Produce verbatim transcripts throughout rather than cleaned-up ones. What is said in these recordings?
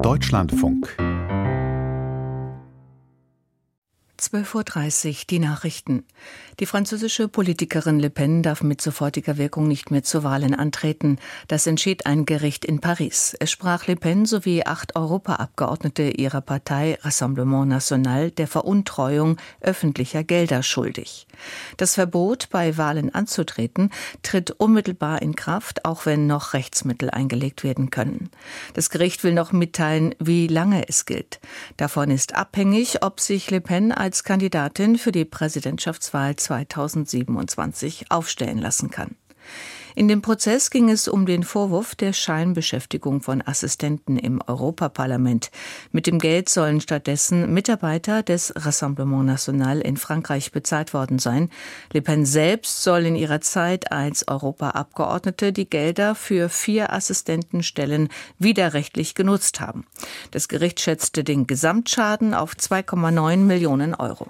Deutschlandfunk. zwölf Uhr dreißig, die Nachrichten. Die französische Politikerin Le Pen darf mit sofortiger Wirkung nicht mehr zu Wahlen antreten. Das entschied ein Gericht in Paris. Es sprach Le Pen sowie acht Europaabgeordnete ihrer Partei Rassemblement National der Veruntreuung öffentlicher Gelder schuldig. Das Verbot, bei Wahlen anzutreten, tritt unmittelbar in Kraft, auch wenn noch Rechtsmittel eingelegt werden können. Das Gericht will noch mitteilen, wie lange es gilt. Davon ist abhängig, ob sich Le Pen als Kandidatin für die Präsidentschaftswahl zweitausendsiebenundzwanzig aufstellen lassen kann. In dem Prozess ging es um den Vorwurf der Scheinbeschäftigung von Assistenten im Europaparlament. Mit dem Geld sollen stattdessen Mitarbeiter des Rassemblement National in Frankreich bezahlt worden sein. Le Pen selbst soll in ihrer Zeit als Europaabgeordnete die Gelder für vier Assistentenstellen widerrechtlich genutzt haben. Das Gericht schätzte den Gesamtschaden auf zwei Komma neun Millionen Euro.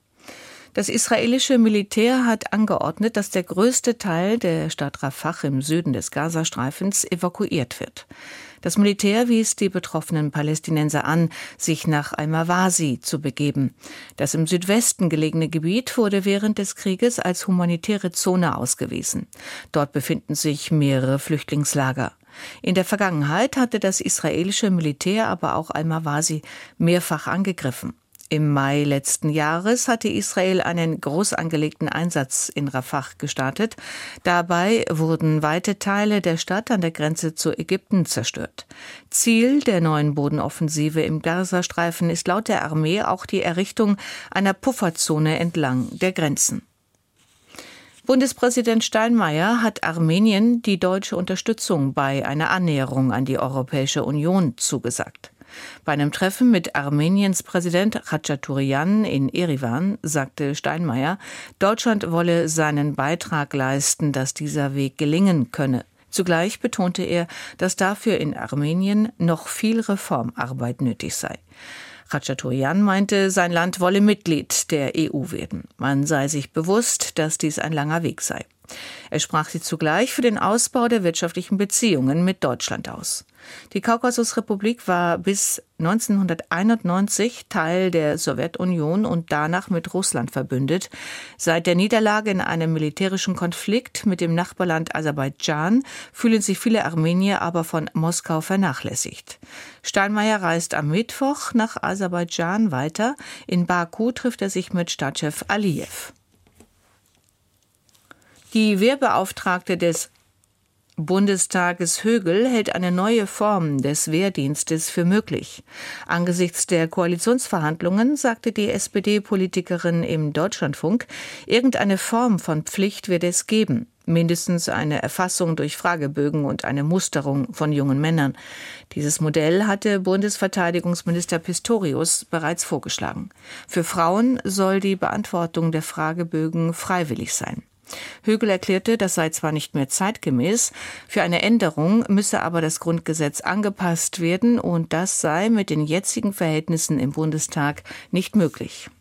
Das israelische Militär hat angeordnet, dass der größte Teil der Stadt Rafah im Süden des Gazastreifens evakuiert wird. Das Militär wies die betroffenen Palästinenser an, sich nach Al-Mawasi zu begeben. Das im Südwesten gelegene Gebiet wurde während des Krieges als humanitäre Zone ausgewiesen. Dort befinden sich mehrere Flüchtlingslager. In der Vergangenheit hatte das israelische Militär aber auch Al-Mawasi mehrfach angegriffen. Im Mai letzten Jahres hatte Israel einen groß angelegten Einsatz in Rafah gestartet. Dabei wurden weite Teile der Stadt an der Grenze zu Ägypten zerstört. Ziel der neuen Bodenoffensive im Gazastreifen ist laut der Armee auch die Errichtung einer Pufferzone entlang der Grenzen. Bundespräsident Steinmeier hat Armenien die deutsche Unterstützung bei einer Annäherung an die Europäische Union zugesagt. Bei einem Treffen mit Armeniens Präsident Khachaturian in Erivan sagte Steinmeier, Deutschland wolle seinen Beitrag leisten, dass dieser Weg gelingen könne. Zugleich betonte er, dass dafür in Armenien noch viel Reformarbeit nötig sei. Khachaturian meinte, sein Land wolle Mitglied der E U werden. Man sei sich bewusst, dass dies ein langer Weg sei. Er sprach sich zugleich für den Ausbau der wirtschaftlichen Beziehungen mit Deutschland aus. Die Kaukasusrepublik war bis neunzehnhunderteinundneunzig Teil der Sowjetunion und danach mit Russland verbündet. Seit der Niederlage in einem militärischen Konflikt mit dem Nachbarland Aserbaidschan fühlen sich viele Armenier aber von Moskau vernachlässigt. Steinmeier reist am Mittwoch nach Aserbaidschan weiter. In Baku trifft er sich mit Staatschef Aliyev. Die Wehrbeauftragte des Bundestages Högel hält eine neue Form des Wehrdienstes für möglich. Angesichts der Koalitionsverhandlungen sagte die S P D-Politikerin im Deutschlandfunk, irgendeine Form von Pflicht wird es geben. Mindestens eine Erfassung durch Fragebögen und eine Musterung von jungen Männern. Dieses Modell hatte Bundesverteidigungsminister Pistorius bereits vorgeschlagen. Für Frauen soll die Beantwortung der Fragebögen freiwillig sein. Högel erklärte, das sei zwar nicht mehr zeitgemäß, für eine Änderung müsse aber das Grundgesetz angepasst werden und das sei mit den jetzigen Verhältnissen im Bundestag nicht möglich.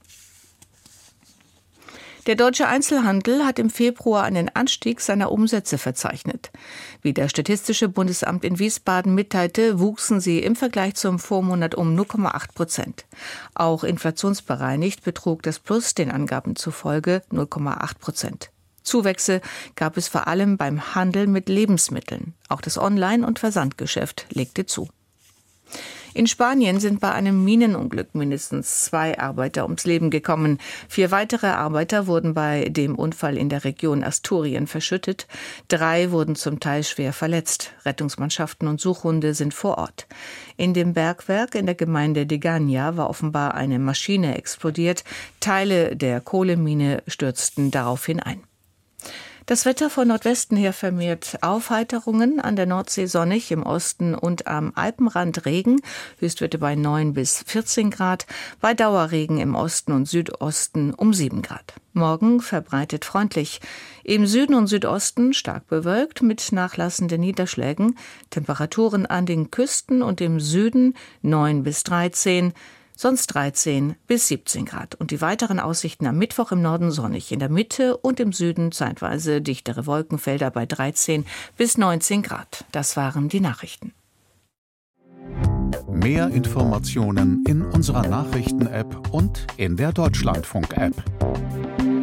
Der deutsche Einzelhandel hat im Februar einen Anstieg seiner Umsätze verzeichnet. Wie das Statistische Bundesamt in Wiesbaden mitteilte, wuchsen sie im Vergleich zum Vormonat um null Komma acht Prozent. Auch inflationsbereinigt betrug das Plus den Angaben zufolge null Komma acht Prozent. Zuwächse gab es vor allem beim Handel mit Lebensmitteln. Auch das Online- und Versandgeschäft legte zu. In Spanien sind bei einem Minenunglück mindestens zwei Arbeiter ums Leben gekommen. Vier weitere Arbeiter wurden bei dem Unfall in der Region Asturien verschüttet. Drei wurden zum Teil schwer verletzt. Rettungsmannschaften und Suchhunde sind vor Ort. In dem Bergwerk in der Gemeinde Degania war offenbar eine Maschine explodiert. Teile der Kohlemine stürzten daraufhin ein. Das Wetter von Nordwesten her vermehrt Aufheiterungen, an der Nordsee sonnig, im Osten und am Alpenrand Regen, Höchstwerte bei neun bis vierzehn Grad, bei Dauerregen im Osten und Südosten um sieben Grad. Morgen verbreitet freundlich, im Süden und Südosten stark bewölkt mit nachlassenden Niederschlägen, Temperaturen an den Küsten und im Süden neun bis dreizehn, sonst dreizehn bis siebzehn Grad. Und die weiteren Aussichten am Mittwoch im Norden sonnig, in der Mitte und im Süden zeitweise dichtere Wolkenfelder bei dreizehn bis neunzehn Grad. Das waren die Nachrichten. Mehr Informationen in unserer Nachrichten-App und in der Deutschlandfunk-App.